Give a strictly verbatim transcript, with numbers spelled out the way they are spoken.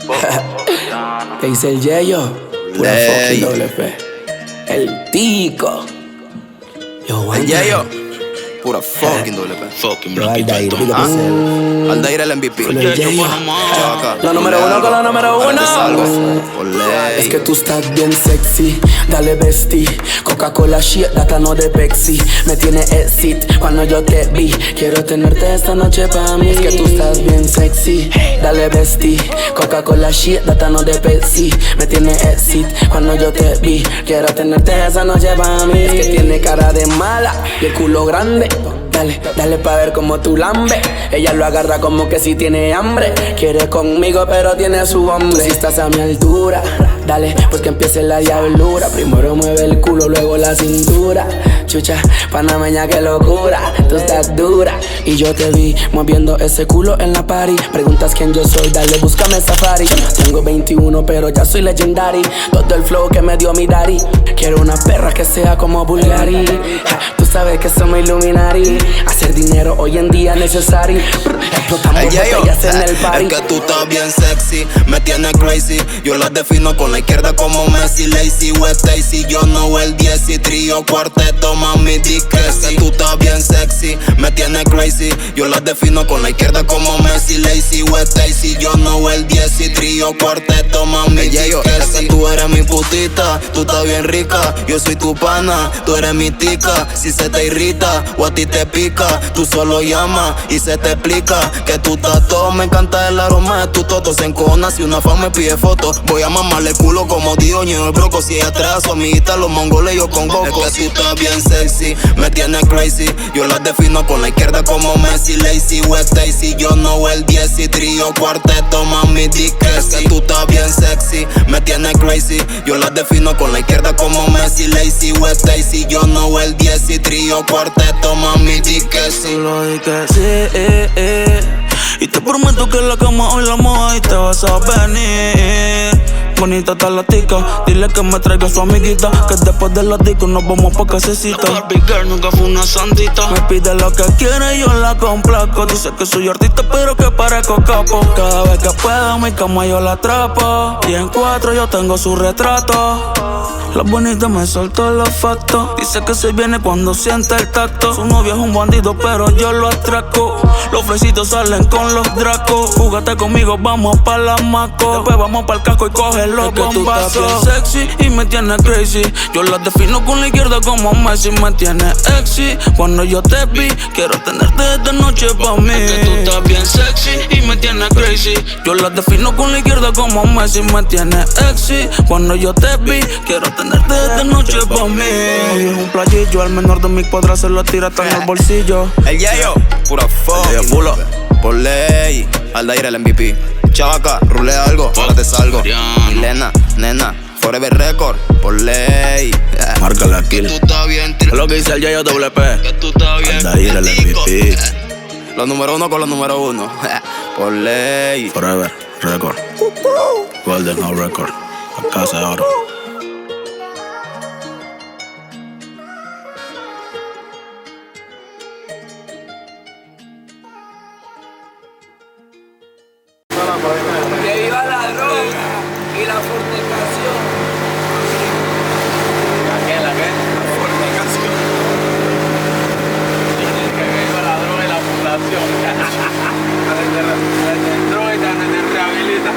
¿Qué dice el Yeyo? Pura fucking doble P. El Tico. Yo, el Yeyo. Pura fucking doble P. Fucking Yo, blanquito. Aldair, big up Ah, yourself. Aldair el M V P. Solo el Yeyo. Chavaca. La número uno con la número uno. Por ley. Es que tú estás bien sexy, dale bestie. Coca-Cola shit, data no de Pepsi. Me tiene exit cuando yo te vi. Quiero tenerte esta noche pa' mí. Es que tú estás bien sexy, dale bestie. Coca-Cola shit, data no de Pepsi. Me tiene exit cuando yo te vi. Quiero tenerte esta noche pa' mí. Es que tiene cara de mala y el culo grande. Dale, dale pa' ver cómo tú lambe. Ella lo agarra como que si tiene hambre. Quiere conmigo pero tiene su hombre. Si estás a mi altura, dale, pues que empiece la diablura. Primero mueve el culo, luego la cintura. Chucha, panameña, qué locura. Tú estás dura y yo te vi moviendo ese culo en la party. Preguntas quién yo soy, dale, búscame Safari. Tengo veintiuno pero ya soy legendary. Todo el flow que me dio mi daddy. Quiero una perra que sea como Bulgari. Ja, tú sabes que somos Illuminati. Hacer dinero hoy en día es necesario. Explotamos botellas en el party. Es que tú estás bien sexy, me tienes crazy. Yo las defino con la izquierda como Messi, Lazy, West Stacy. Yo no el diez y trío, cuarteto, mami, di que sí. Es que tú estás bien sexy, me tienes crazy. Yo las defino con la izquierda como Messi, Lazy, West Stacy. Yo no el diez y trío, cuarteto, mami, di que sí. Es que tú eres mi putita, tú estás bien rica. Yo soy tu pana, tú eres mi tica. Si se te irrita o a ti te pica, tú solo llamas y se te explica que tú estás todo. Me encanta el aroma de tu toto. Se encona si una fan me pide fotos. Voy a mamarle el culo como Dioño el broco. Si atrás su amiguita los mongoles yo con Goku. Es que tú estás bien sexy, me tienes crazy. Yo las defino con la izquierda como Messi, Lazy, West Stacy. Yo no el diez y trío, cuarteto, mami, di que sí. Es que tú estás bien sexy, me tienes crazy. Yo las defino con la izquierda como Messi, Lazy, West Stacy. Yo no el diez y trío, cuarteto, mami, di que sí. Solo di que sí, eh, eh. Y te prometo que en la cama hoy la moja y te vas a venir. Bonita está la tica, dile que me traiga su amiguita. Que después de la disco nos vamos pa' casecita. La Barbie Girl nunca fue una santita. Me pide lo que quiere y yo la complaco. Dice que soy artista pero que parezco capo. Cada vez que puedo mi cama yo la atrapo. Y en cuatro yo tengo su retrato. La bonita me soltó los factos. Dice que se viene cuando siente el tacto. Su novio es un bandido pero yo lo atraco. Los fresitos salen con los dracos. Júgate conmigo, vamos pa' la maco. Después vamos pa' el casco y coge los bombazos. Tú estás bien sexy y me tienes crazy. Yo las defino con la izquierda como Messi. Me tienes exy cuando yo te vi. Quiero tenerte esta noche pa' mí. Es que tú estás bien sexy y me tienes crazy. Yo las defino con la izquierda como Messi. Me tienes exy cuando yo te vi. Quiero tenerte esta noche pa' mí. Hoy es un playillo, al menor de mis cuadras se lo tira hasta en el bolsillo. El Yeyo, pura fucking pulo. Por ley, Aldair el M V P. Chavaca, rulea algo, ahora te salgo. Milena, nena, Forever Record, por ley. Márcale aquí. Tú estás bien, Es lo que dice el Yeyo doble P. que tú estás bien. Aldair el M V P. Los número uno con los número uno. Por ley. Forever Record. Golden No Record. La casa de oro. Que viva la droga y la fornicación. ¿La qué? ¿La qué? La fornicación. Que viva la droga y la fundación. Desde droga y te rehabilita.